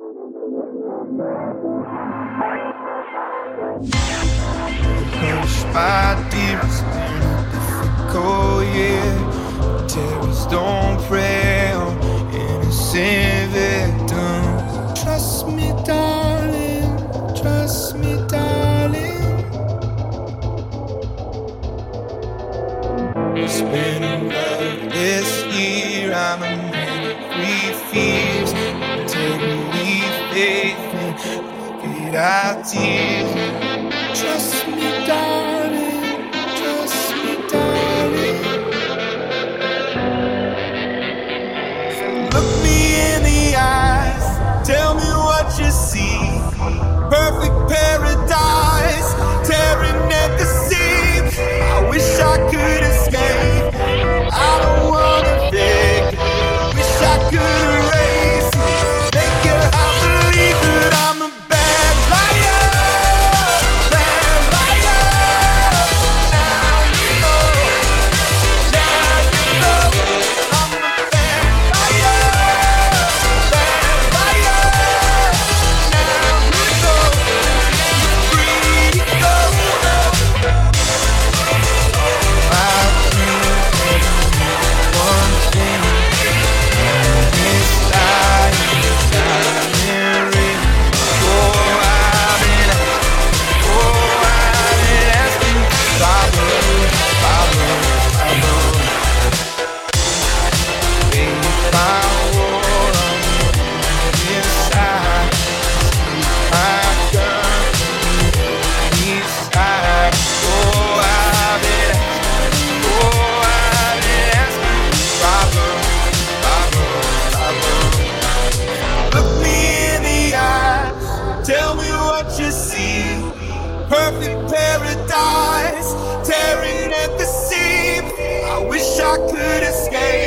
Pushed by demons in a difficult year. Terrorists don't prey on innocent victims. Trust me, darling. Trust me, darling. It's been a this year. I'm a man of three fears. Integrity, faith, and it out tears. Trust me, darling. Trust me, darling. Look me in the eyes. Tell me what you see. Perfect paradise, tearing at the seams. I wish I could escape. I don't wanna fake. Wish I could erase. Make your heart believe that I'm a bad liar. Bad liar. Now you know. Now you know. I'm a bad liar. Bad liar. Now you know. You're free to go. I feel one thing. This life is tiring. Oh, I've been asking. Pablo. Baby, my war inside. My gun inside. Oh, I've been asking. Pablo. Look me in the eyes. Tell me what you see. Perfect paradise, tearing at the seams. I wish I could escape.